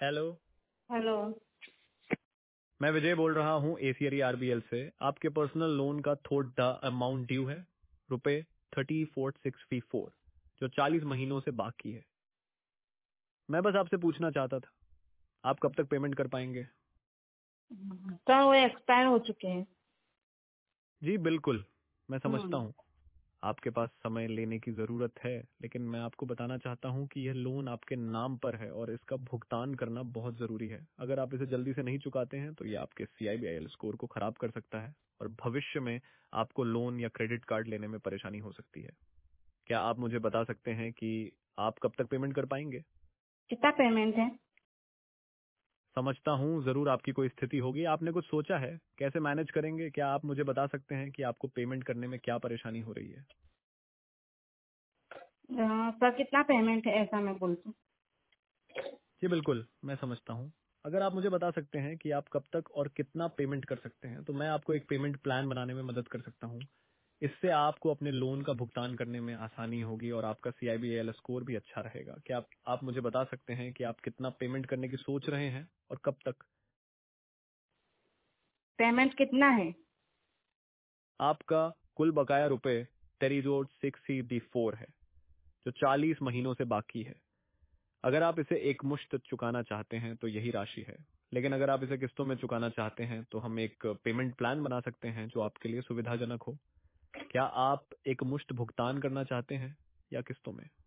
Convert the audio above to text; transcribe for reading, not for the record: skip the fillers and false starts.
Hello. Hello. मैं विजय बोल रहा हूँ एसीआरी आरबीएल से। आपके पर्सनल लोन का थोड़ा अमाउंट ड्यू है, ₹30,4634, जो 40 महीनों से बाकी है। मैं बस आपसे पूछना चाहता था, आप कब तक पेमेंट कर पाएंगे? सर वो एक्सपायर हो चुके हैं। जी बिल्कुल, मैं समझता हम्म। हूँ आपके पास समय लेने की जरूरत है, लेकिन मैं आपको बताना चाहता हूँ कि यह लोन आपके नाम पर है और इसका भुगतान करना बहुत जरूरी है। अगर आप इसे जल्दी से नहीं चुकाते हैं तो ये आपके सीआईबीआईएल स्कोर को खराब कर सकता है और भविष्य में आपको लोन या क्रेडिट कार्ड लेने में परेशानी हो सकती है। क्या आप मुझे बता सकते हैं कि आप कब तक पेमेंट कर पाएंगे? कितना पेमेंट है? समझता हूँ जरूर आपकी कोई स्थिति होगी, आपने कुछ सोचा है कैसे मैनेज करेंगे? क्या आप मुझे बता सकते हैं कि आपको पेमेंट करने में क्या परेशानी हो रही है? सर कितना पेमेंट है ऐसा मैं बोलती जी बिल्कुल, मैं समझता हूँ। अगर आप मुझे बता सकते हैं कि आप कब तक और कितना पेमेंट कर सकते हैं तो मैं आपको एक पेमेंट प्लान बनाने में मदद कर सकता हूँ। इससे आपको अपने लोन का भुगतान करने में आसानी होगी और आपका सीआईबीएल स्कोर भी अच्छा रहेगा। क्या आप मुझे बता सकते हैं कि आप कितना पेमेंट करने की सोच रहे हैं और कब तक? पेमेंट कितना है? आपका कुल बकाया रुपए ₹30,634 है, जो 40 महीनों से बाकी है। अगर आप इसे एक मुश्त चुकाना चाहते हैं तो यही राशि है, लेकिन अगर आप इसे किस्तों में चुकाना चाहते हैं तो हम एक पेमेंट प्लान बना सकते हैं जो आपके लिए सुविधाजनक हो। क्या आप एक मुश्त भुगतान करना चाहते हैं या किस्तों में?